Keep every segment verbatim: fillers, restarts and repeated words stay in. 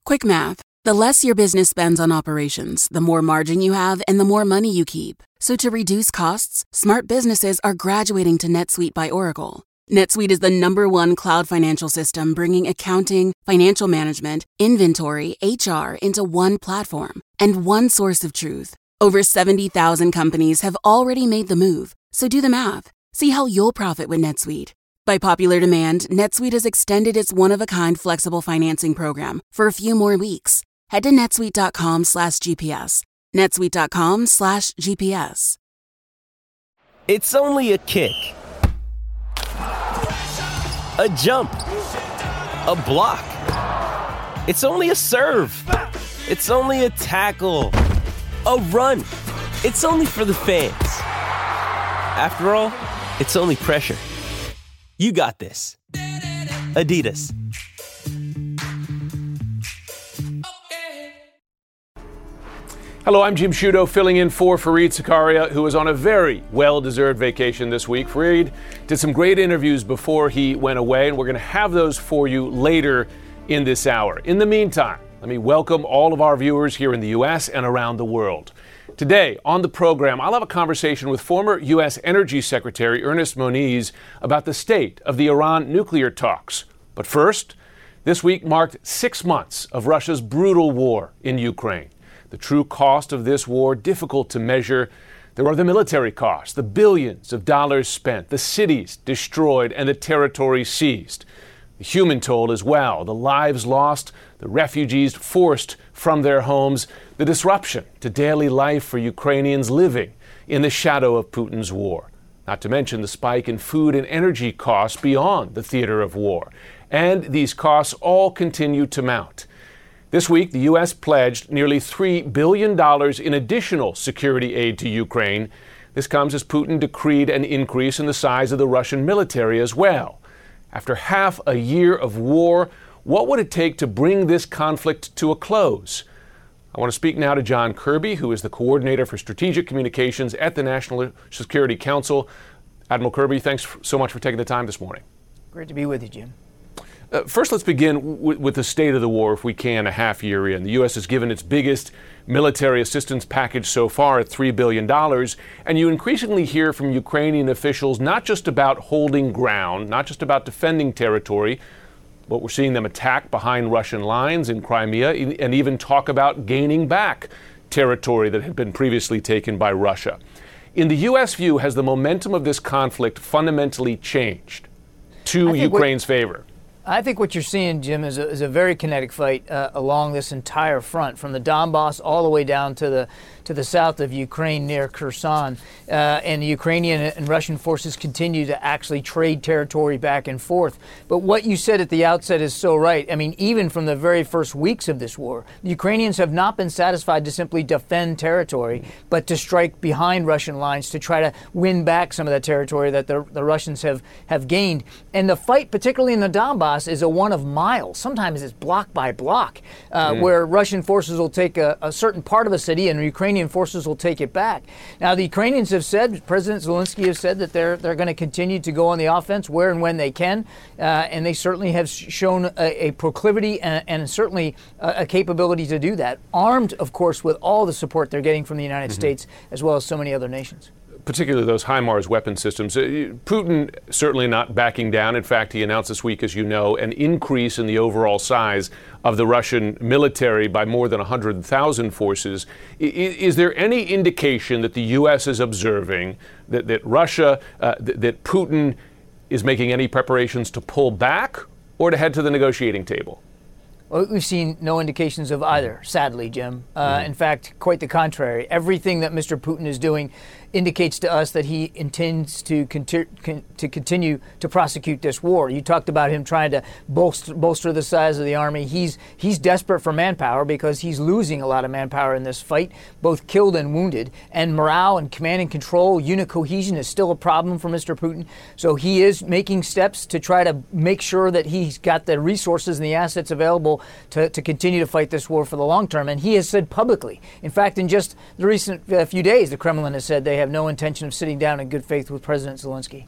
Quick math. The less your business spends on operations, the more margin you have and the more money you keep. So to reduce costs, smart businesses are graduating to NetSuite by Oracle. NetSuite is the number one cloud financial system bringing accounting, financial management, inventory, H R into one platform and one source of truth. Over seventy thousand companies have already made the move. So do the math. See how you'll profit with NetSuite. By popular demand, NetSuite has extended its one-of-a-kind flexible financing program for a few more weeks. Head to netsuite.com slash GPS. netsuite.com slash GPS. It's only a kick. A jump. A block. It's only a serve. It's only a tackle. A run. It's only for the fans. After all, it's only pressure. You got this. Adidas. Hello, I'm Jim Sciutto, filling in for Fareed Zakaria, who is on a very well-deserved vacation this week. Fareed did some great interviews before he went away, and we're going to have those for you later in this hour. In the meantime, let me welcome all of our viewers here in the U S and around the world. Today on the program, I'll have a conversation with former U S Energy Secretary Ernest Moniz about the state of the Iran nuclear talks. But first, this week marked six months of Russia's brutal war in Ukraine. The true cost of this war, difficult to measure. There are the military costs, the billions of dollars spent, the cities destroyed, and the territory seized. The human toll as well, the lives lost, the refugees forced from their homes, the disruption to daily life for Ukrainians living in the shadow of Putin's war. Not to mention the spike in food and energy costs beyond the theater of war. And these costs all continue to mount. This week, the U S pledged nearly three billion dollars in additional security aid to Ukraine. This comes as Putin decreed an increase in the size of the Russian military as well. After half a year of war, what would it take to bring this conflict to a close? I want to speak now to John Kirby, who is the coordinator for strategic communications at the National Security Council. Admiral Kirby, thanks so much for taking the time this morning. Great to be with you, Jim. Uh, first, let's begin w- with the state of the war, if we can, a half year in. The U S has given its biggest military assistance package so far at three billion dollars, and you increasingly hear from Ukrainian officials not just about holding ground, not just about defending territory, but we're seeing them attack behind Russian lines in Crimea and even talk about gaining back territory that had been previously taken by Russia. In the U S view, has the momentum of this conflict fundamentally changed to Ukraine's what- favor? I think what you're seeing, Jim, is a, is a very kinetic fight uh, along this entire front, from the Donbass all the way down to the to the south of Ukraine near Kherson. Uh, and the Ukrainian and Russian forces continue to actually trade territory back and forth. But what you said at the outset is so right. I mean, even from the very first weeks of this war, the Ukrainians have not been satisfied to simply defend territory, but to strike behind Russian lines to try to win back some of that territory that the, the Russians have, have gained. And the fight, particularly in the Donbass, is a one of miles. Sometimes it's block by block, uh, mm. where Russian forces will take a, a certain part of a city and Ukrainian forces will take it back. Now, the Ukrainians have said, President Zelensky has said that they're they're going to continue to go on the offense where and when they can, uh, and they certainly have shown a, a proclivity and, and certainly a, a capability to do that, armed, of course, with all the support they're getting from the United mm-hmm. States as well as so many other nations. Particularly those HIMARS weapon systems. Putin certainly not backing down. In fact, he announced this week, as you know, an increase in the overall size of the Russian military by more than one hundred thousand forces. Is there any indication that the U S is observing that, that Russia, uh, th- that Putin is making any preparations to pull back or to head to the negotiating table? Well, we've seen no indications of either, sadly, Jim. Uh, mm-hmm. In fact, quite the contrary. Everything that Mister Putin is doing indicates to us that he intends to conti- con- to continue to prosecute this war. You talked about him trying to bolster, bolster the size of the army. He's he's desperate for manpower because he's losing a lot of manpower in this fight, both killed and wounded. And morale and command and control, unit cohesion is still a problem for Mister Putin. So he is making steps to try to make sure that he's got the resources and the assets available to, to continue to fight this war for the long term. And he has said publicly, in fact, in just the recent uh, few days, the Kremlin has said they have no intention of sitting down in good faith with President Zelensky.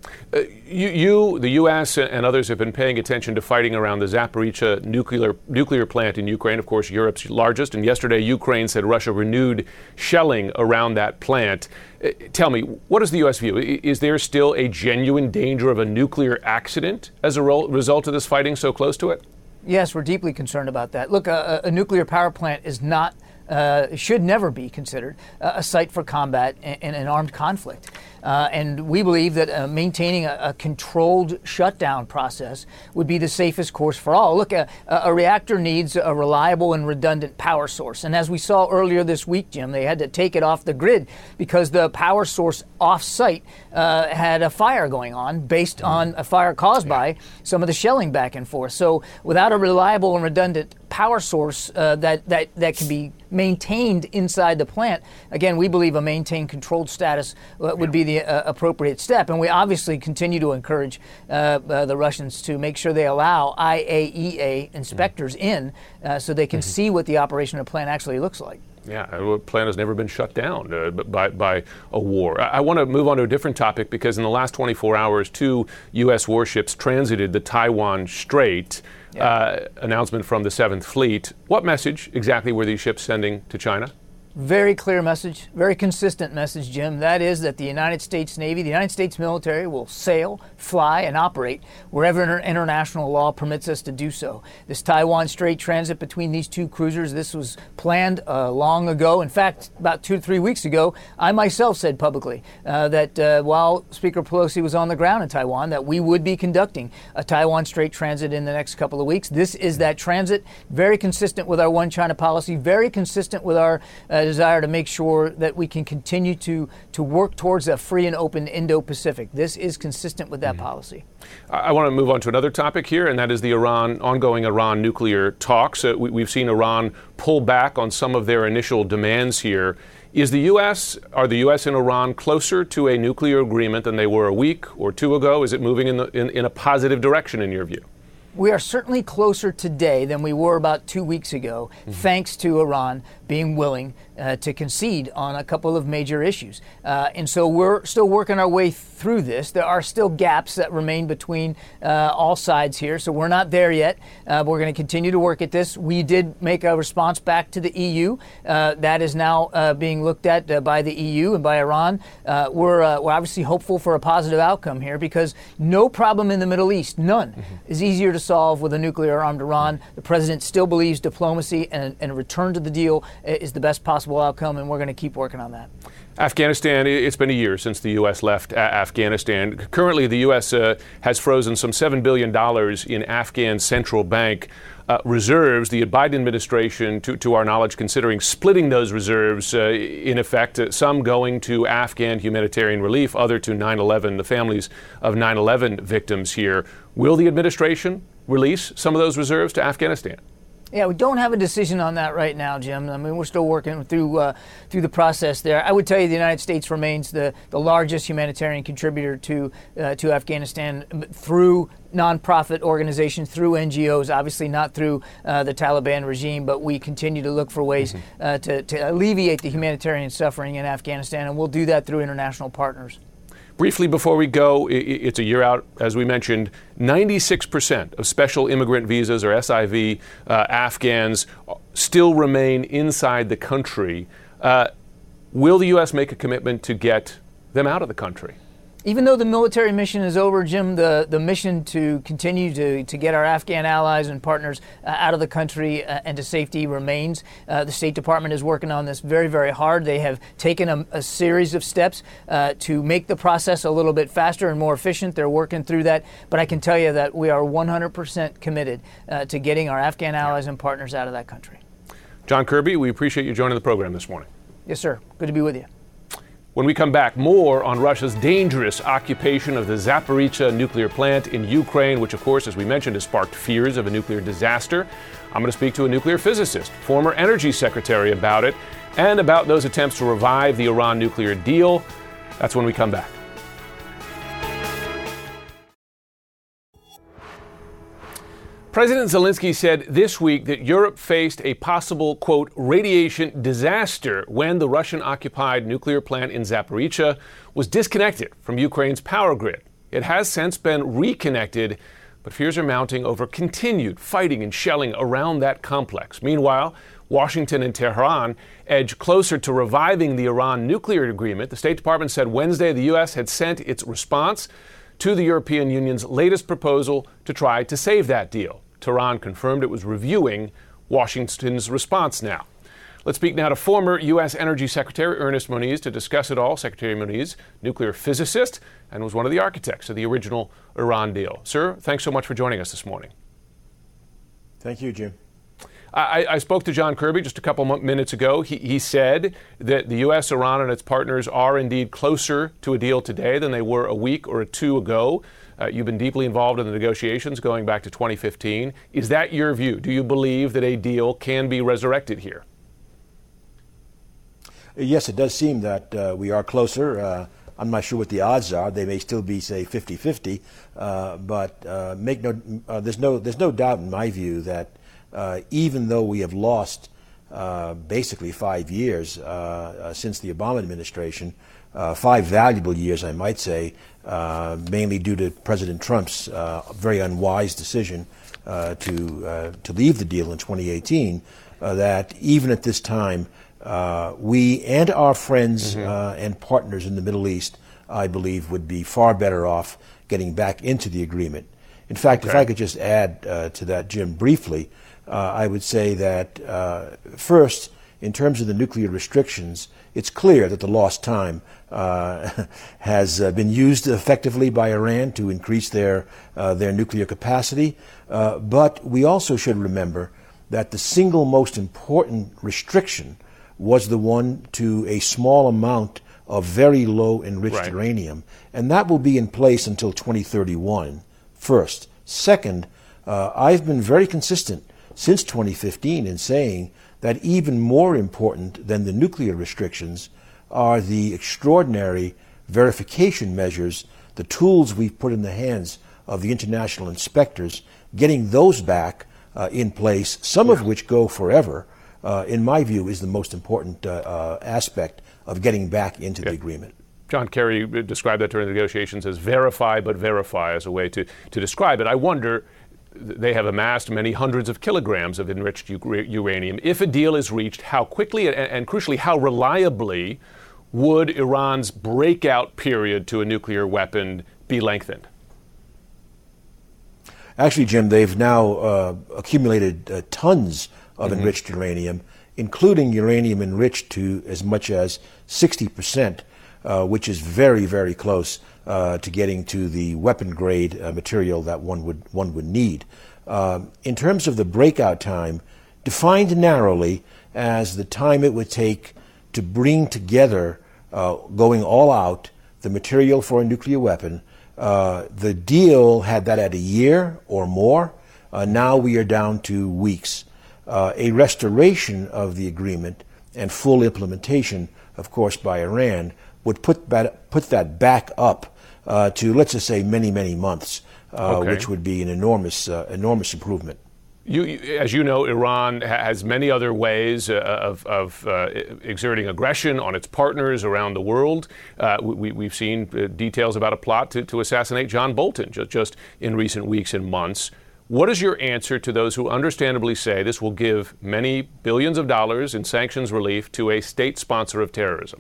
Uh, you, you, the U S and others have been paying attention to fighting around the Zaporizhzhia nuclear nuclear plant in Ukraine, of course, Europe's largest. And yesterday, Ukraine said Russia renewed shelling around that plant. Uh, tell me, what is the U S view? Is there still a genuine danger of a nuclear accident as a ro- result of this fighting so close to it? Yes, we're deeply concerned about that. Look, a, a nuclear power plant is not, uh, should never be considered uh, a site for combat in, in an armed conflict. Uh, and we believe that uh, maintaining a, a controlled shutdown process would be the safest course for all. Look, a, a reactor needs a reliable and redundant power source. And as we saw earlier this week, Jim, they had to take it off the grid because the power source off-site uh, had a fire going on based on a fire caused by some of the shelling back and forth. So without a reliable and redundant power source uh, that, that, that can be maintained inside the plant, again, we believe a maintained controlled status uh, would be the uh, appropriate step. And we obviously continue to encourage uh, uh, the Russians to make sure they allow I A E A inspectors mm-hmm. in uh, so they can mm-hmm. see what the operation of the plant actually looks like. Yeah, the plant has never been shut down uh, by, by a war. I, I want to move on to a different topic because in the last twenty-four hours, two U S warships transited the Taiwan Strait. Yeah. Uh, announcement from the seventh Fleet. What message exactly were these ships sending to China? Very clear message, very consistent message, Jim. That is that the United States Navy, the United States military will sail, fly, and operate wherever inter- international law permits us to do so. This Taiwan Strait transit between these two cruisers, this was planned uh, long ago. In fact, about two to three weeks ago, I myself said publicly uh, that uh, while Speaker Pelosi was on the ground in Taiwan, that we would be conducting a Taiwan Strait transit in the next couple of weeks. This is that transit, very consistent with our One China policy, very consistent with our uh, desire to make sure that we can continue to to work towards a free and open Indo-Pacific. This is consistent with that mm-hmm. policy. I, I want to move on to another topic here, and that is the Iran ongoing Iran nuclear talks. Uh, we, we've seen Iran pull back on some of their initial demands here. Is the U S, are the U S and Iran closer to a nuclear agreement than they were a week or two ago? Is it moving in, the, in, in a positive direction in your view? We are certainly closer today than we were about two weeks ago, mm-hmm. thanks to Iran being willing uh, to concede on a couple of major issues. Uh, and so we're still working our way through this. There are still gaps that remain between uh, all sides here, so we're not there yet. Uh, but we're going to continue to work at this. We did make a response back to the E U. Uh, that is now uh, being looked at uh, by the E U and by Iran. Uh, we're, uh, we're obviously hopeful for a positive outcome here because no problem in the Middle East, none, mm-hmm. is easier to solve with a nuclear-armed Iran. The president still believes diplomacy and, and a return to the deal is the best possible outcome, and we're going to keep working on that. Afghanistan, it's been a year since the U S left Afghanistan. Currently, the U S uh, has frozen some seven billion dollars in Afghan central bank uh, reserves. The Biden administration, to, to our knowledge, considering splitting those reserves, uh, in effect, uh, some going to Afghan humanitarian relief, other to nine eleven, the families of nine eleven victims here. Will the administration release some of those reserves to Afghanistan? Yeah, we don't have a decision on that right now, Jim. I mean, we're still working through uh, through the process there. I would tell you the United States remains the, the largest humanitarian contributor to uh, to Afghanistan through nonprofit organizations, through N G Os, obviously not through uh, the Taliban regime, but we continue to look for ways mm-hmm. uh, to, to alleviate the humanitarian suffering in Afghanistan, and we'll do that through international partners. Briefly before we go, it's a year out, as we mentioned, ninety-six percent of special immigrant visas, or S I V, uh, Afghans still remain inside the country. Uh, will the U S make a commitment to get them out of the country? Even though the military mission is over, Jim, the, the mission to continue to, to get our Afghan allies and partners uh, out of the country uh, and to safety remains. Uh, the State Department is working on this very, very hard. They have taken a, a series of steps uh, to make the process a little bit faster and more efficient. They're working through that. But I can tell you that we are one hundred percent committed uh, to getting our Afghan allies and partners out of that country. John Kirby, we appreciate you joining the program this morning. Yes, sir. Good to be with you. When we come back, more on Russia's dangerous occupation of the Zaporizhzhia nuclear plant in Ukraine, which, of course, as we mentioned, has sparked fears of a nuclear disaster. I'm going to speak to a nuclear physicist, former energy secretary, about it, and about those attempts to revive the Iran nuclear deal. That's when we come back. President Zelensky said this week that Europe faced a possible, quote, radiation disaster when the Russian-occupied nuclear plant in Zaporizhzhia was disconnected from Ukraine's power grid. It has since been reconnected, but fears are mounting over continued fighting and shelling around that complex. Meanwhile, Washington and Tehran edge closer to reviving the Iran nuclear agreement. The State Department said Wednesday the U S had sent its response to the European Union's latest proposal to try to save that deal. Tehran confirmed it was reviewing Washington's response now. Let's speak now to former U S Energy Secretary Ernest Moniz to discuss it all. Secretary Moniz, nuclear physicist, and was one of the architects of the original Iran deal. Sir, thanks so much for joining us this morning. Thank you, Jim. I, I spoke to John Kirby just a couple minutes ago. He, he said that the U S, Iran, and its partners are indeed closer to a deal today than they were a week or two ago. Uh, you've been deeply involved in the negotiations going back to twenty fifteen. Is that your view? Do you believe that a deal can be resurrected here? Yes, it does seem that uh, we are closer. Uh, I'm not sure what the odds are. They may still be, say, fifty-fifty. Uh, but uh, make no, uh, there's no, there's no doubt in my view that uh, even though we have lost uh, basically five years uh, uh, since the Obama administration, uh, five valuable years, I might say, uh, mainly due to President Trump's uh, very unwise decision uh, to uh, to leave the deal in twenty eighteen, uh, that even at this time, Uh, we and our friends mm-hmm. uh, and partners in the Middle East, I believe, would be far better off getting back into the agreement. In fact, okay. if I could just add uh, to that, Jim, briefly, uh, I would say that uh, first, in terms of the nuclear restrictions, it's clear that the lost time uh, has uh, been used effectively by Iran to increase their uh, their nuclear capacity. Uh, but we also should remember that the single most important restriction was the one to a small amount of very low enriched right. uranium. And that will be in place until twenty thirty-one, first. Second, uh, I've been very consistent since twenty fifteen in saying that even more important than the nuclear restrictions are the extraordinary verification measures, the tools we've put in the hands of the international inspectors, getting those back uh, in place, some yeah. of which go forever. Uh, in my view, is the most important uh, uh, aspect of getting back into yeah. the agreement. John Kerry described that during the negotiations as verify but verify as a way to, to describe it. I wonder, they have amassed many hundreds of kilograms of enriched u- uranium. If a deal is reached, how quickly and, and crucially, how reliably would Iran's breakout period to a nuclear weapon be lengthened? Actually, Jim, they've now uh, accumulated uh, tons of mm-hmm. enriched uranium, including uranium enriched to as much as sixty percent, uh, which is very, very close uh, to getting to the weapon-grade uh, material that one would one would need. Um, in terms of the breakout time, defined narrowly as the time it would take to bring together, uh, going all out, the material for a nuclear weapon, uh, the deal had that at a year or more. Uh, now we are down to weeks. Uh, a restoration of the agreement and full implementation, of course, by Iran would put that, put that back up uh, to, let's just say, many, many months, uh, okay. which would be an enormous, uh, enormous improvement. You, as you know, Iran has many other ways uh, of, of uh, exerting aggression on its partners around the world. Uh, we, we've seen uh, details about a plot to, to assassinate John Bolton just, just in recent weeks and months. What is your answer to those who understandably say this will give many billions of dollars in sanctions relief to a state sponsor of terrorism?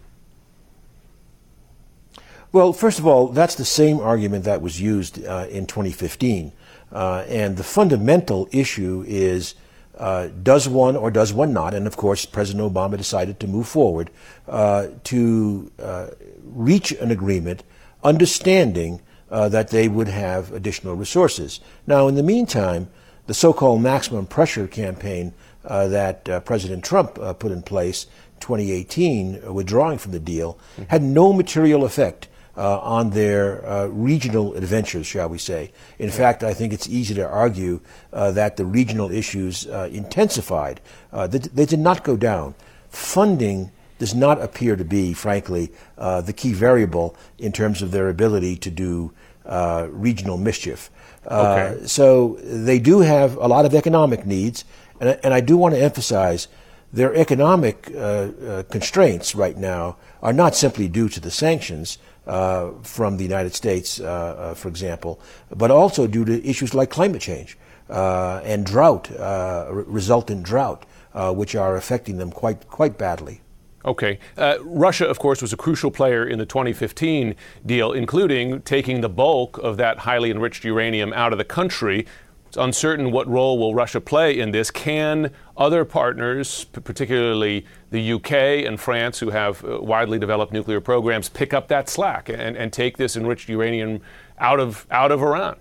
Well, first of all, that's the same argument that was used uh, in twenty fifteen. Uh, and the fundamental issue is, uh, does one or does one not? And of course, President Obama decided to move forward uh, to uh, reach an agreement, understanding Uh, that they would have additional resources. Now, in the meantime, the so-called maximum pressure campaign uh, that uh, President Trump uh, put in place in twenty eighteen, uh, withdrawing from the deal, mm-hmm. had no material effect uh, on their uh, regional adventures, shall we say. In fact, I think it's easy to argue uh, that the regional issues uh, intensified. Uh, they, they did not go down. Funding does not appear to be, frankly, uh, the key variable in terms of their ability to do uh, regional mischief. Uh, okay. So they do have a lot of economic needs, and, and I do want to emphasize their economic uh, uh, constraints right now are not simply due to the sanctions. uh, from the United States, uh, uh, for example, but also due to issues like climate change uh, and drought, uh, resultant drought, uh, which are affecting them quite quite badly. Okay. Uh, Russia, of course, was a crucial player in the twenty fifteen deal, including taking the bulk of that highly enriched uranium out of the country. It's uncertain what role will Russia play in this. Can other partners, particularly the U K and France, who have uh, widely developed nuclear programs, pick up that slack and, and take this enriched uranium out of out of Iran?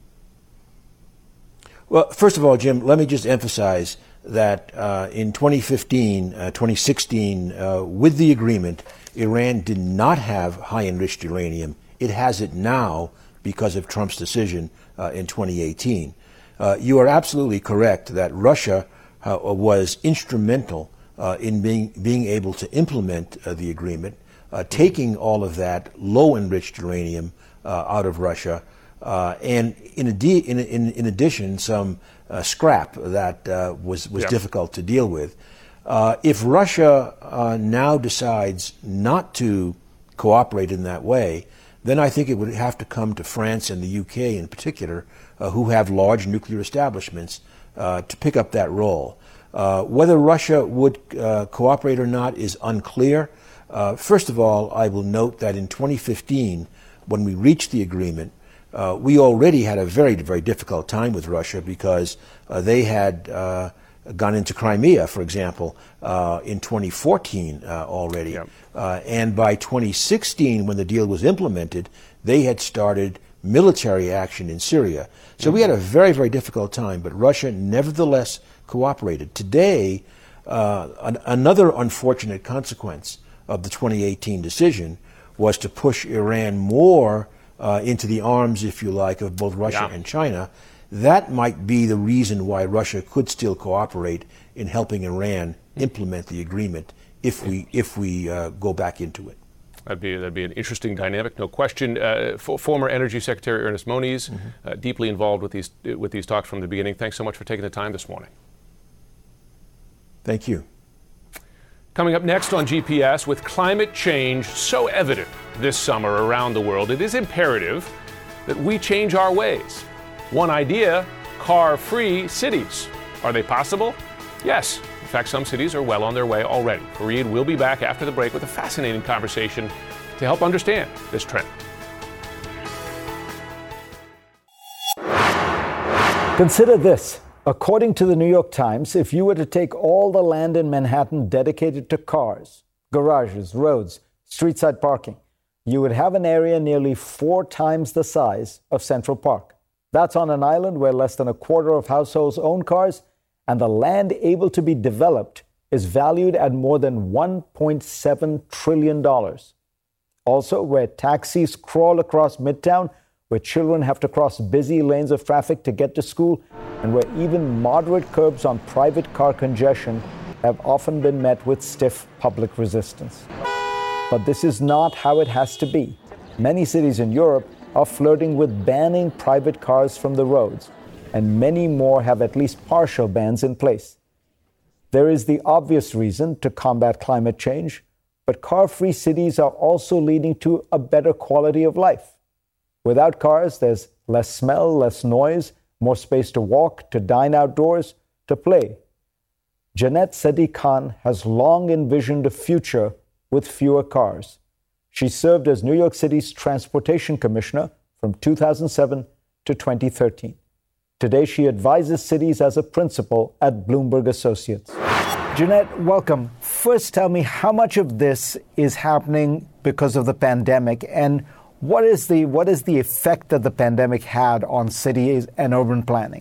Well, first of all, Jim, let me just emphasize that uh, in twenty fifteen, uh, twenty sixteen, uh, with the agreement, Iran did not have high-enriched uranium. It has it now because of Trump's decision uh, in twenty eighteen. Uh, you are absolutely correct that Russia uh, was instrumental uh, in being being able to implement uh, the agreement, uh, taking all of that low-enriched uranium uh, out of Russia, uh, and in, adi- in, in, in addition, some uh, scrap that uh, was, was yeah. difficult to deal with. Uh, if Russia uh, now decides not to cooperate in that way, then I think it would have to come to France and the U K in particular, uh, who have large nuclear establishments, uh, to pick up that role. Uh, whether Russia would uh, cooperate or not is unclear. Uh, first of all, I will note that in twenty fifteen, when we reached the agreement, uh, we already had a very, very difficult time with Russia because uh, they had uh, gone into Crimea, for example, uh, in twenty fourteen uh, already. Yep. Uh, and by twenty sixteen, when the deal was implemented, they had started military action in Syria. So mm-hmm. we had a very, very difficult time, but Russia nevertheless cooperated. Today, uh, an- another unfortunate consequence of the twenty eighteen decision was to push Iran more uh, into the arms, if you like, of both Russia yeah. and China. That might be the reason why Russia could still cooperate in helping Iran implement the agreement if we if we uh, go back into it. That'd be that'd be an interesting dynamic, no question. Uh, f- former Energy Secretary Ernest Moniz, mm-hmm. uh, deeply involved with these with these talks from the beginning. Thanks so much for taking the time this morning. Thank you. Coming up next on G P S, with climate change so evident this summer around the world, it is imperative that we change our ways. One idea, car-free cities. Are they possible? Yes. In fact, some cities are well on their way already. Fareed will be back after the break with a fascinating conversation to help understand this trend. Consider this. According to the New York Times, if you were to take all the land in Manhattan dedicated to cars, garages, roads, street-side parking, you would have an area nearly four times the size of Central Park. That's on an island where less than a quarter of households own cars, and the land able to be developed is valued at more than one point seven trillion dollars. Also, where taxis crawl across Midtown, where children have to cross busy lanes of traffic to get to school, and where even moderate curbs on private car congestion have often been met with stiff public resistance. But this is not how it has to be. Many cities in Europe are flirting with banning private cars from the roads, and many more have at least partial bans in place. There is the obvious reason to combat climate change, but car-free cities are also leading to a better quality of life. Without cars, there's less smell, less noise, more space to walk, to dine outdoors, to play. Jeanette Sadiq Khan has long envisioned a future with fewer cars. She served as New York City's Transportation Commissioner from two thousand seven to twenty thirteen. Today, she advises cities as a principal at Bloomberg Associates. Jeanette, welcome. First, tell me how much of this is happening because of the pandemic, and what is the what is the effect that the pandemic had on cities and urban planning?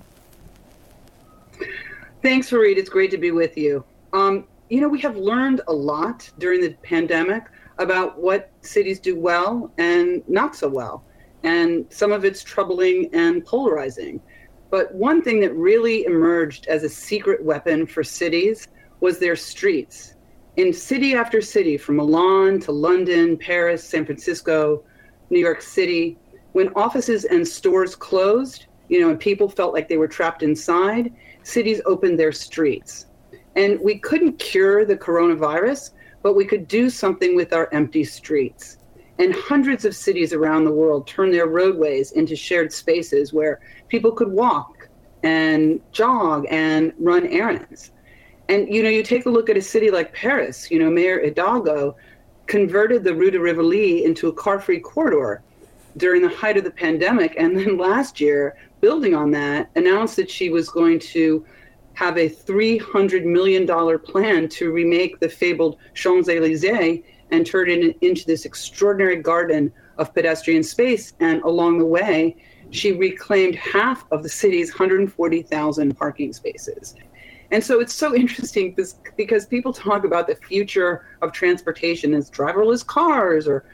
Thanks, Fareed. It's great to be with you. Um, you know, we have learned a lot during the pandemic about what cities do well and not so well. And some of it's troubling and polarizing. But one thing that really emerged as a secret weapon for cities was their streets. In city after city, from Milan to London, Paris, San Francisco, New York City, when offices and stores closed, you know, and people felt like they were trapped inside, cities opened their streets. And we couldn't cure the coronavirus, but we could do something with our empty streets. And hundreds of cities around the world turn their roadways into shared spaces where people could walk and jog and run errands. And, you know, you take a look at a city like Paris, you know, Mayor Hidalgo converted the Rue de Rivoli into a car-free corridor during the height of the pandemic. And then last year, building on that, announced that she was going to have a three hundred million dollars plan to remake the fabled Champs-Élysées and turn it into this extraordinary garden of pedestrian space. And along the way, she reclaimed half of the city's one hundred forty thousand parking spaces. And so it's so interesting because people talk about the future of transportation as driverless cars or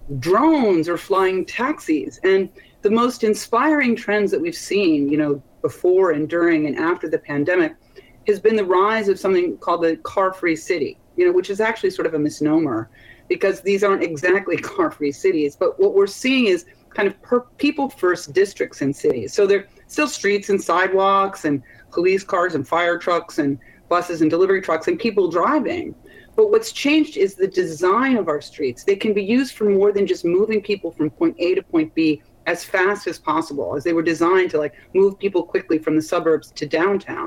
drones or flying taxis. And the most inspiring trends that we've seen, you know, before and during and after the pandemic has been the rise of something called the car-free city, you know, which is actually sort of a misnomer because these aren't exactly car-free cities. But what we're seeing is kind of per people-first districts in cities. So they're still streets and sidewalks and police cars and fire trucks and buses and delivery trucks and people driving. But what's changed is the design of our streets. They can be used for more than just moving people from point A to point B as fast as possible, as they were designed to like move people quickly from the suburbs to downtown.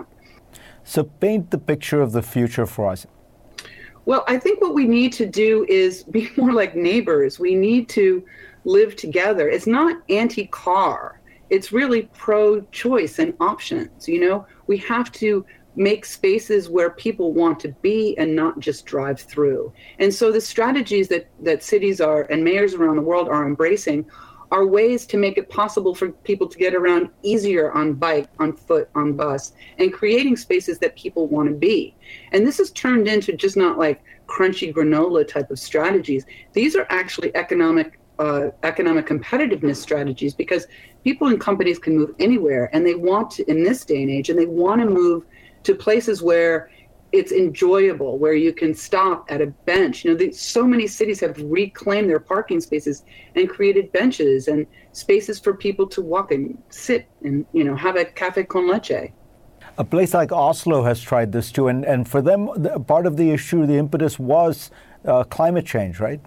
So paint the picture of the future for us. Well, I think what we need to do is be more like neighbors. We need to live together. It's not anti-car. It's really pro-choice and options. You know, we have to make spaces where people want to be and not just drive through. And so the strategies that, that cities are and mayors around the world are embracing are ways to make it possible for people to get around easier on bike, on foot, on bus, and creating spaces that people want to be. And this has turned into just not like crunchy granola type of strategies. These are actually economic uh, economic competitiveness strategies because people and companies can move anywhere and they want to, in this day and age, and they want to move to places where it's enjoyable, where you can stop at a bench. You know, the, so many cities have reclaimed their parking spaces and created benches and spaces for people to walk and sit and, you know, have a café con leche. A place like Oslo has tried this too, and, and for them, the, part of the issue, the impetus was uh, climate change, right?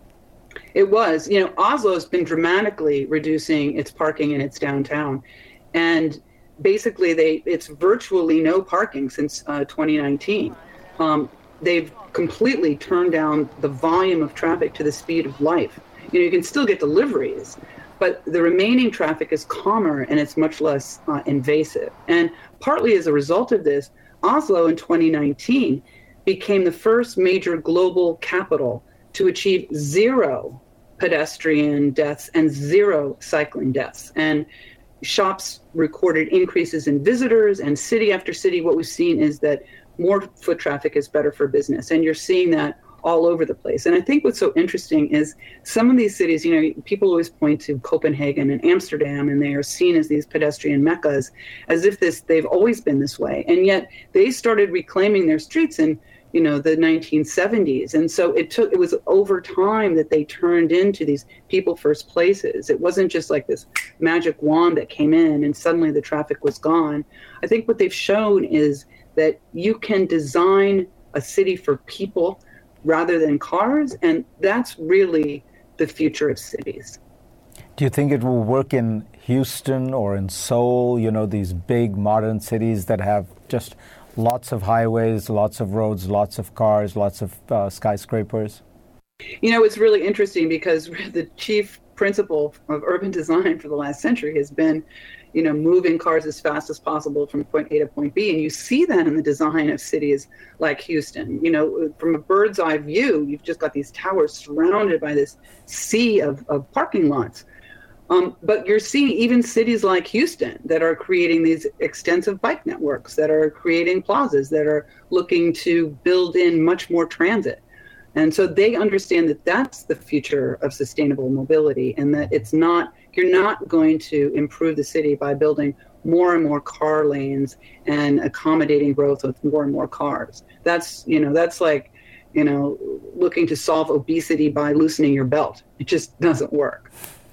It was. You know, Oslo has been dramatically reducing its parking in its downtown. And basically, they it's virtually no parking since uh, twenty nineteen. Um, they've completely turned down the volume of traffic to the speed of life. You know, you can still get deliveries, but the remaining traffic is calmer and it's much less uh, invasive. And partly as a result of this, Oslo in twenty nineteen became the first major global capital to achieve zero pedestrian deaths and zero cycling deaths. And shops recorded increases in visitors, and city after city, what we've seen is that more foot traffic is better for business. And you're seeing that all over the place. And I think what's so interesting is some of these cities, you know, people always point to Copenhagen and Amsterdam, and they are seen as these pedestrian meccas, as if this they've always been this way. And yet they started reclaiming their streets in, you know, the nineteen seventies. And so it took, it was over time that they turned into these people first places. It wasn't just like this magic wand that came in and suddenly the traffic was gone. I think what they've shown is that you can design a city for people rather than cars. And that's really the future of cities. Do you think it will work in Houston or in Seoul, you know, these big modern cities that have just lots of highways, lots of roads, lots of cars, lots of uh, skyscrapers? You know, it's really interesting because the chief principle of urban design for the last century has been, you know, moving cars as fast as possible from point A to point B. And you see that in the design of cities like Houston. You know, from a bird's eye view, you've just got these towers surrounded by this sea of, of parking lots. Um, but you're seeing even cities like Houston that are creating these extensive bike networks, that are creating plazas, that are looking to build in much more transit. And so they understand that that's the future of sustainable mobility, and that it's not, you're not going to improve the city by building more and more car lanes and accommodating growth with more and more cars. That's, you know, that's like, you know, looking to solve obesity by loosening your belt. It just doesn't work.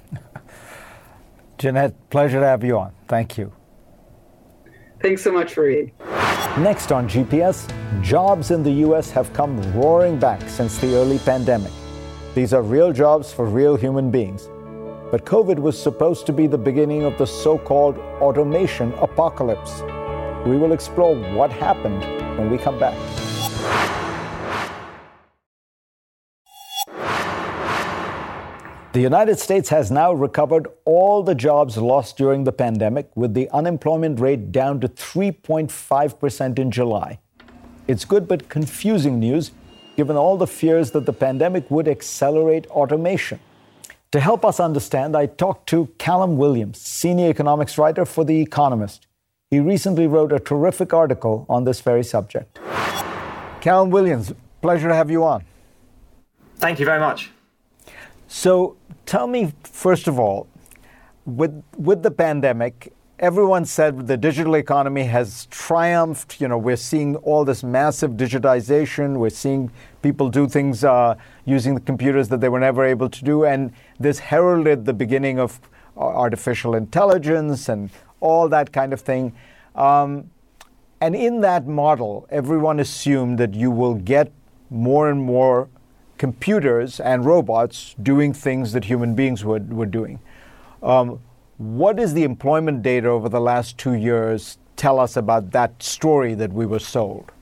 Jeanette, pleasure to have you on. Thank you. Thanks so much, Fareed. Next on G P S, jobs in the U S have come roaring back since the early pandemic. These are real jobs for real human beings. But COVID was supposed to be the beginning of the so-called automation apocalypse. We will explore what happened when we come back. The United States has now recovered all the jobs lost during the pandemic, with the unemployment rate down to three point five percent in July. It's good but confusing news, given all the fears that the pandemic would accelerate automation. To help us understand, I talked to Callum Williams, senior economics writer for The Economist. He recently wrote a terrific article on this very subject. Callum Williams, pleasure to have you on. Thank you very much. So tell me, first of all, with with the pandemic, everyone said the digital economy has triumphed. You know, we're seeing all this massive digitization. We're seeing people do things uh, using the computers that they were never able to do. And this heralded the beginning of artificial intelligence and all that kind of thing. Um, and in that model, everyone assumed that you will get more and more computers and robots doing things that human beings were, were doing. Um, what is the employment data over the last two years tell us about that story that we were sold?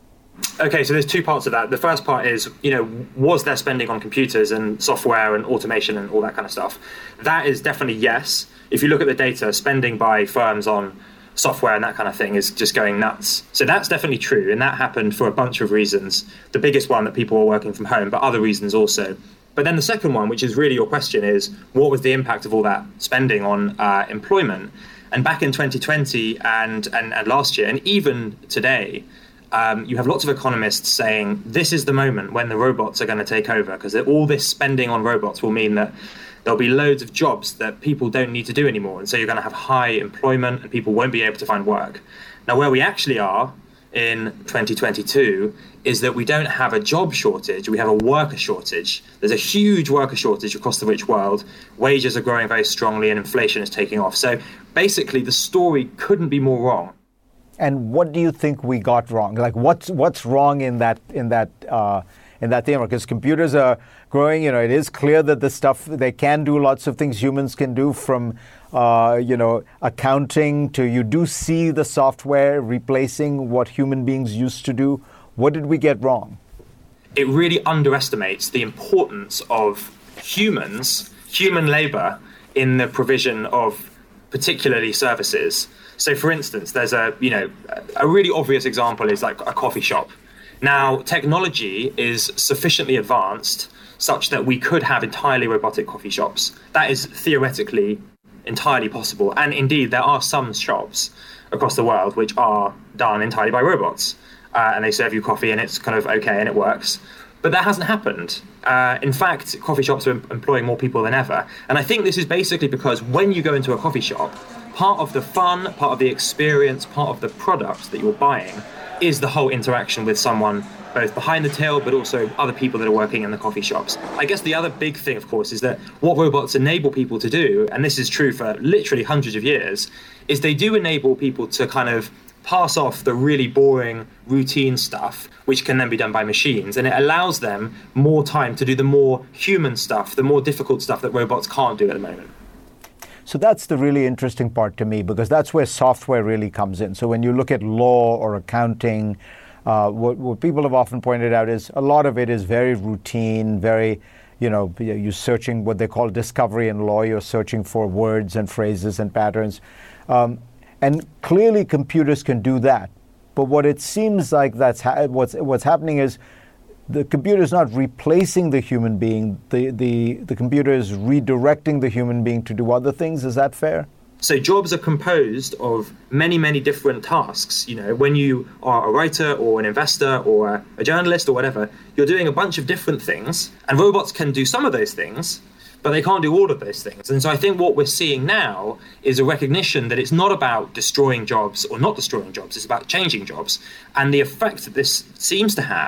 Okay, so there's two parts of that. The first part is, you know, was there spending on computers and software and automation and all that kind of stuff? That is definitely yes. If you look at the data, spending by firms on software and that kind of thing is just going nuts. So that's definitely true, and that happened for a bunch of reasons. The biggest one, that people were working from home, but other reasons also. But then the second one, which is really your question, is what was the impact of all that spending on uh, employment? And back in twenty twenty and, and, and last year, and even today, um, you have lots of economists saying this is the moment when the robots are going to take over, because all this spending on robots will mean that there'll be loads of jobs that people don't need to do anymore. And so you're going to have high employment and people won't be able to find work. Now, where we actually are in twenty twenty-two is that we don't have a job shortage, we have a worker shortage. There's a huge worker shortage across the rich world. Wages are growing very strongly and inflation is taking off. So basically the story couldn't be more wrong. And what do you think we got wrong? Like what's what's wrong in that in that uh, in that thing? Because computers are growing, you know, it is clear that the stuff, they can do lots of things humans can do, from uh, you know, accounting to, you do see the software replacing what human beings used to do. What did we get wrong? It really underestimates the importance of humans, human labor, in the provision of particularly services. So for instance, there's a, you know, a really obvious example is like a coffee shop. Now, technology is sufficiently advanced such that we could have entirely robotic coffee shops. That is theoretically entirely possible. And indeed, there are some shops across the world which are done entirely by robots. Uh, and they serve you coffee and it's kind of okay and it works. But that hasn't happened. Uh, in fact, coffee shops are employing more people than ever. And I think this is basically because when you go into a coffee shop, part of the fun, part of the experience, part of the product that you're buying is the whole interaction with someone, both behind the till, but also other people that are working in the coffee shops. I guess the other big thing, of course, is that what robots enable people to do, and this is true for literally hundreds of years, is they do enable people to kind of pass off the really boring routine stuff, which can then be done by machines. And it allows them more time to do the more human stuff, the more difficult stuff that robots can't do at the moment. So that's the really interesting part to me, because that's where software really comes in. So when you look at law or accounting, uh, what, what people have often pointed out is a lot of it is very routine, very, you know, you're searching what they call discovery in law. You're searching for words and phrases and patterns. Um, and clearly computers can do that. But what it seems like that's ha- what's, what's happening is the computer is not replacing the human being. The, the, the computer is redirecting the human being to do other things. Is that fair? So jobs are composed of many, many different tasks. You know, when you are a writer or an investor or a journalist or whatever, you're doing a bunch of different things. And robots can do some of those things, but they can't do all of those things. And so I think what we're seeing now is a recognition that it's not about destroying jobs or not destroying jobs. It's about changing jobs. And the effect that this seems to have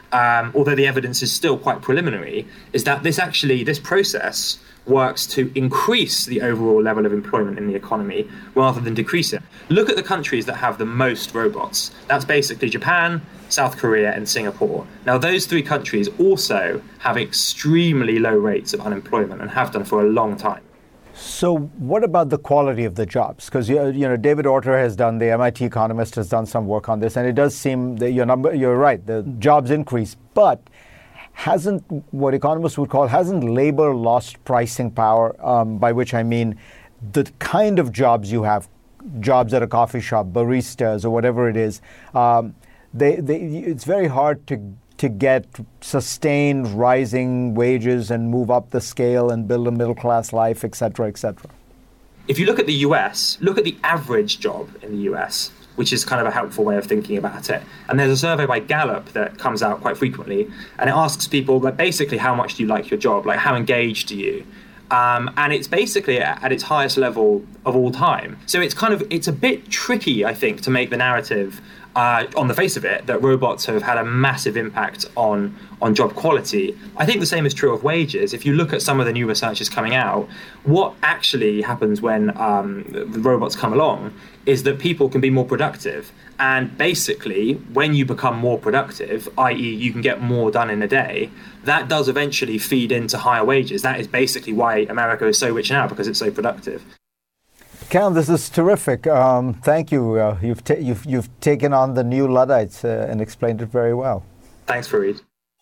um, although the evidence is still quite preliminary, is that this actually, this process works to increase the overall level of employment in the economy rather than decrease it. Look at the countries that have the most robots. That's basically Japan, South Korea, and Singapore. Now, those three countries also have extremely low rates of unemployment and have done for a long time. So what about the quality of the jobs? Because you know, David Autor has done, the M I T economist has done some work on this, and it does seem that your number, you're right, the jobs increase, but hasn't, what economists would call, hasn't labor lost pricing power, um, by which I mean the kind of jobs you have, jobs at a coffee shop, baristas, or whatever it is, um, they, they, it's very hard to to get sustained rising wages and move up the scale and build a middle-class life, et cetera, et cetera. If you look at the U S, look at the average job in the U S, which is kind of a helpful way of thinking about it. And there's a survey by Gallup that comes out quite frequently, and it asks people, like, basically, how much do you like your job? Like, how engaged are you? Um, and it's basically at, at its highest level of all time. So it's kind of, it's a bit tricky, I think, to make the narrative Uh, on the face of it, that robots have had a massive impact on on job quality. I think the same is true of wages. If you look at some of the new research that's coming out, what actually happens when um, the robots come along is that people can be more productive. And basically, when you become more productive, that is you can get more done in a day, that does eventually feed into higher wages. That is basically why America is so rich now, because it's so productive. Callum, this is terrific. Um, thank you. Uh, you've, ta- you've you've taken on the new Luddites uh, and explained it very well. Thanks, Fareed.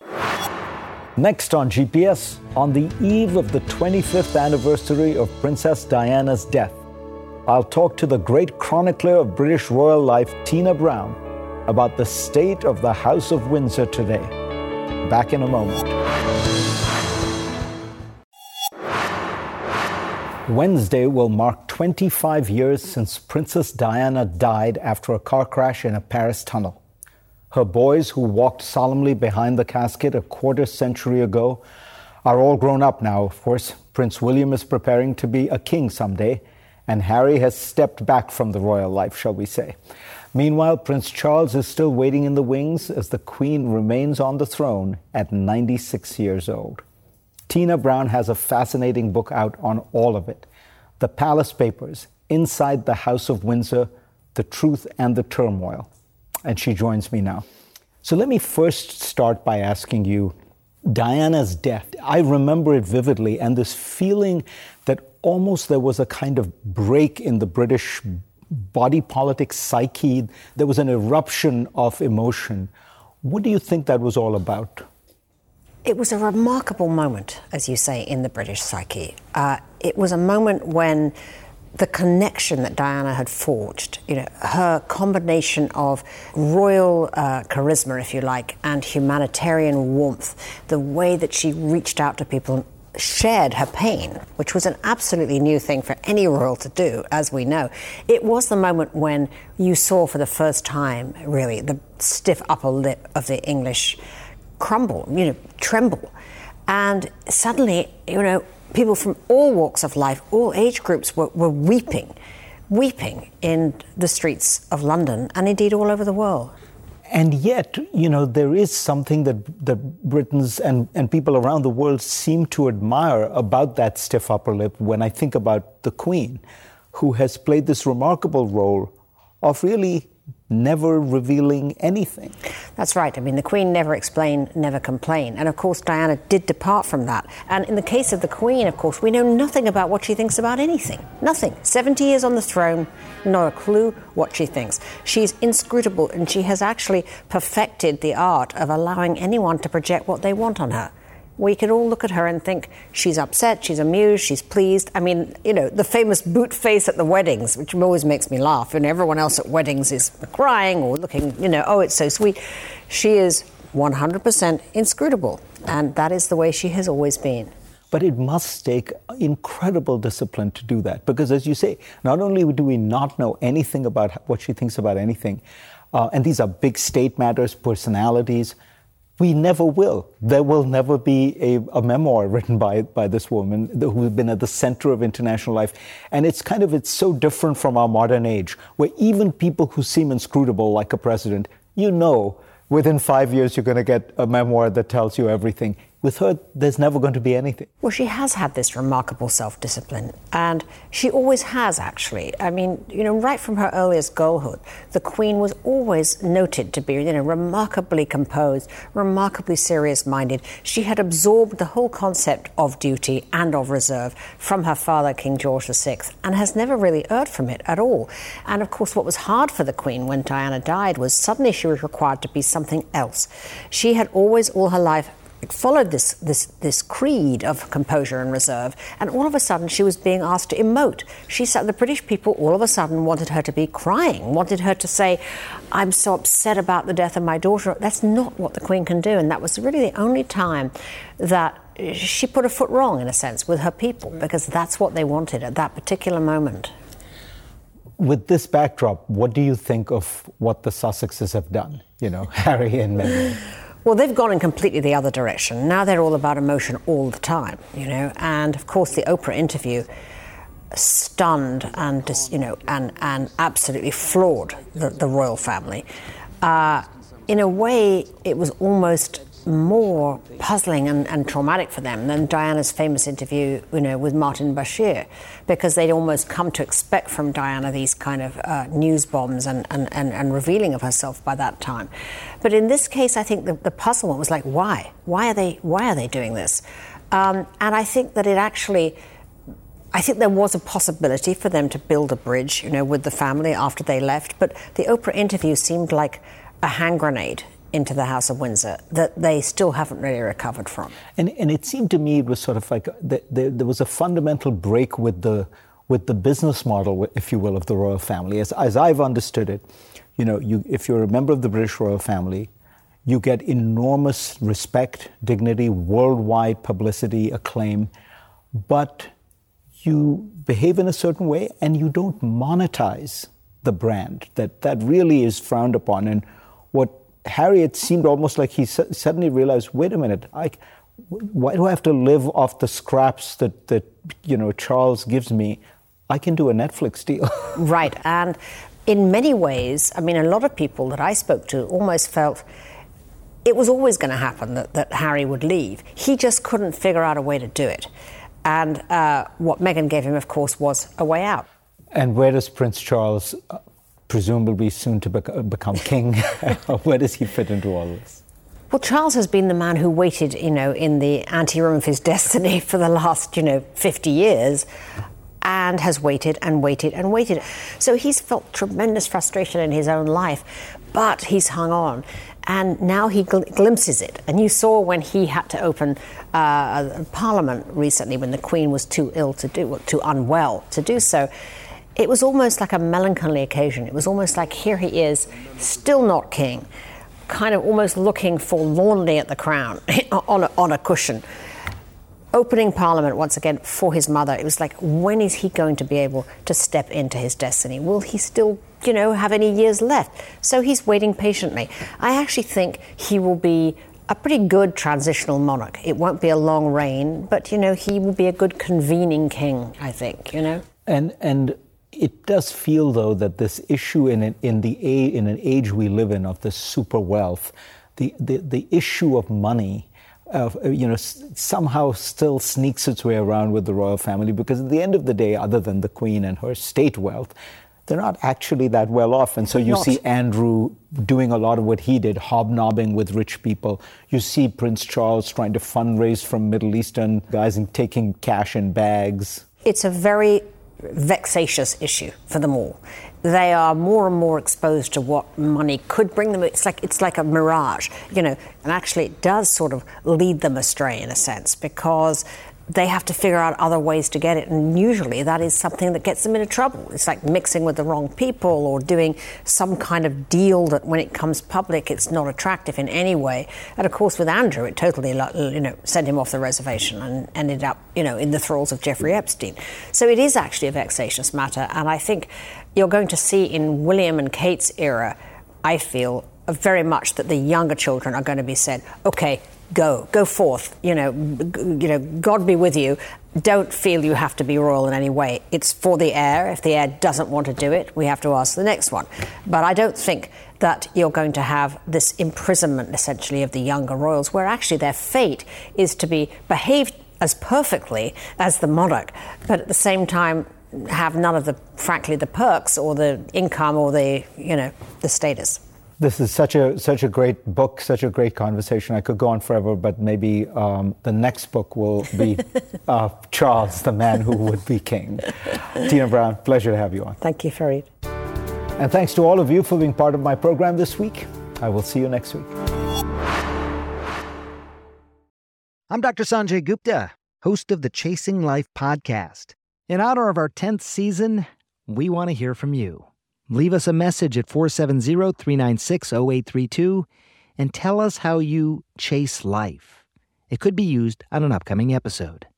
Next on G P S, on the eve of the twenty-fifth anniversary of Princess Diana's death, I'll talk to the great chronicler of British royal life, Tina Brown, about the state of the House of Windsor today. Back in a moment. Wednesday will mark twenty-five years since Princess Diana died after a car crash in a Paris tunnel. Her boys, who walked solemnly behind the casket a quarter century ago, are all grown up now, of course. Prince William is preparing to be a king someday, and Harry has stepped back from the royal life, shall we say. Meanwhile, Prince Charles is still waiting in the wings as the Queen remains on the throne at ninety-six years old. Tina Brown has a fascinating book out on all of it. The Palace Papers, Inside the House of Windsor, The Truth and the Turmoil. And she joins me now. So let me first start by asking you, Diana's death, I remember it vividly, and this feeling that almost there was a kind of break in the British body politic psyche. There was an eruption of emotion. What do you think that was all about? It was a remarkable moment, as you say, in the British psyche. Uh, it was a moment when the connection that Diana had forged, you know, her combination of royal uh, charisma, if you like, and humanitarian warmth, the way that she reached out to people and shared her pain, which was an absolutely new thing for any royal to do, as we know. It was the moment when you saw for the first time, really, the stiff upper lip of the English crumble, you know, tremble. And suddenly, you know, people from all walks of life, all age groups were, were weeping, weeping in the streets of London and indeed all over the world. And yet, you know, there is something that, that Britons and, and people around the world seem to admire about that stiff upper lip when I think about the Queen, who has played this remarkable role of really never revealing anything. That's right. I mean, the Queen never explained, never complained. And of course, Diana did depart from that. And in the case of the Queen, of course, we know nothing about what she thinks about anything. Nothing. seventy years on the throne, not a clue what she thinks. She's inscrutable, and she has actually perfected the art of allowing anyone to project what they want on her. We could all look at her and think she's upset, she's amused, she's pleased. I mean, you know, the famous boot face at the weddings, which always makes me laugh. And everyone else at weddings is crying or looking, you know, oh, it's so sweet. She is one hundred percent inscrutable. And that is the way she has always been. But it must take incredible discipline to do that. Because as you say, not only do we not know anything about what she thinks about anything, uh, and these are big state matters, personalities, we never will. There will never be a, a memoir written by by this woman who's been at the center of international life. And it's kind of, it's so different from our modern age, where even people who seem inscrutable, like a president, you know, within five years you're going to get a memoir that tells you everything. With her, there's never going to be anything. Well, she has had this remarkable self-discipline, and she always has, actually. I mean, you know, right from her earliest girlhood, the Queen was always noted to be, you know, remarkably composed, remarkably serious-minded. She had absorbed the whole concept of duty and of reserve from her father, King George the Sixth, and has never really erred from it at all. And, of course, what was hard for the Queen when Diana died was suddenly she was required to be something else. She had always, all her life, followed this, this this creed of composure and reserve, and all of a sudden she was being asked to emote. She said the British people all of a sudden wanted her to be crying, wanted her to say, "I'm so upset about the death of my daughter." That's not what the Queen can do, and that was really the only time that she put her foot wrong, in a sense, with her people, because that's what they wanted at that particular moment. With this backdrop, what do you think of what the Sussexes have done? You know, Harry and Meghan. Well, they've gone in completely the other direction. Now they're all about emotion all the time, you know. And of course, the Oprah interview stunned and just, you know, and and absolutely floored the, the royal family. Uh, in a way, it was almost more puzzling and, and traumatic for them than Diana's famous interview, you know, with Martin Bashir, because they'd almost come to expect from Diana these kind of uh, news bombs and, and, and, and revealing of herself by that time. But in this case, I think the, the puzzlement was like, why? Why are they, why are they doing this? Um, and I think that it actually... I think there was a possibility for them to build a bridge, you know, with the family after they left, but the Oprah interview seemed like a hand grenade into the House of Windsor that they still haven't really recovered from. And and it seemed to me it was sort of like the, the, there was a fundamental break with the with the business model, if you will, of the royal family. As as I've understood it, you know, you if you're a member of the British royal family, you get enormous respect, dignity, worldwide publicity, acclaim, but you behave in a certain way and you don't monetize the brand. That that really is frowned upon. And what Harry, it seemed almost like he su- suddenly realized, wait a minute, I, why do I have to live off the scraps that, that, you know, Charles gives me? I can do a Netflix deal. Right. And in many ways, I mean, a lot of people that I spoke to almost felt it was always going to happen that, that Harry would leave. He just couldn't figure out a way to do it. And uh, what Meghan gave him, of course, was a way out. And where does Prince Charles... Uh, presumably soon to bec- become king. Where does he fit into all this? Well, Charles has been the man who waited, you know, in the anteroom of his destiny for the last, you know, fifty years, and has waited and waited and waited. So he's felt tremendous frustration in his own life, but he's hung on. And now he gl- glimpses it. And you saw when he had to open uh, Parliament recently, when the Queen was too ill to do, too unwell to do so. It was almost like a melancholy occasion. It was almost like here he is, still not king, kind of almost looking forlornly at the crown on a, on a cushion. Opening Parliament once again for his mother. It was like, when is he going to be able to step into his destiny? Will he still, you know, have any years left? So he's waiting patiently. I actually think he will be a pretty good transitional monarch. It won't be a long reign, but, you know, he will be a good convening king, I think, you know. And and it does feel, though, that this issue in an, in the in an age we live in of this super wealth, the, the, the issue of money, uh, you know, s- somehow still sneaks its way around with the royal family, because at the end of the day, other than the Queen and her state wealth, they're not actually that well off. And so you not. see Andrew doing a lot of what he did, hobnobbing with rich people. You see Prince Charles trying to fundraise from Middle Eastern guys and taking cash in bags. It's a very vexatious issue for them all. They are more and more exposed to what money could bring them. It's like it's like a mirage, you know, and actually it does sort of lead them astray in a sense, because they have to figure out other ways to get it, and usually that is something that gets them into trouble. It's like mixing with the wrong people or doing some kind of deal that when it comes public it's not attractive in any way. And of course with Andrew it totally, you know, sent him off the reservation and ended up, you know, in the thralls of Jeffrey Epstein. So it is actually a vexatious matter, and I think you're going to see in William and Kate's era, I feel, very much that the younger children are going to be said, okay, go, go forth. You know, g- you know, God be with you. Don't feel you have to be royal in any way. It's for the heir. If the heir doesn't want to do it, we have to ask the next one. But I don't think that you're going to have this imprisonment, essentially, of the younger royals, where actually their fate is to be behaved as perfectly as the monarch, but at the same time have none of the, frankly, the perks or the income or the, you know, the status. This is such a such a great book, such a great conversation. I could go on forever, but maybe um, the next book will be uh, Charles, the Man Who Would Be King. Tina Brown, pleasure to have you on. Thank you, Fareed. And thanks to all of you for being part of my program this week. I will see you next week. I'm Doctor Sanjay Gupta, host of the Chasing Life podcast. In honor of our tenth season, we want to hear from you. Leave us a message at four seven zero, three nine six, zero eight three two and tell us how you chase life. It could be used on an upcoming episode.